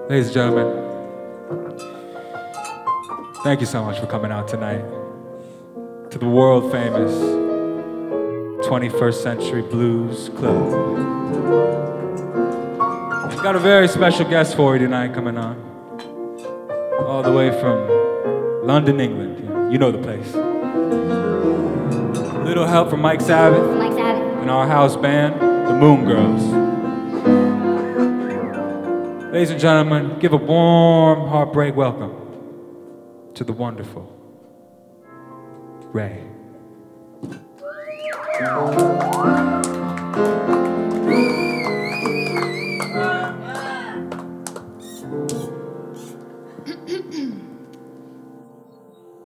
Ladies and gentlemen, thank you so much for coming out tonight to the world famous 21st Century Blues Club. Got a very special guest for you tonight coming on, all the way from London, England. You know the place. A little help from Mike Sabbath and our house band, the Moon Girls. Ladies and gentlemen, give a warm, heartbreak welcome to the wonderful Ray.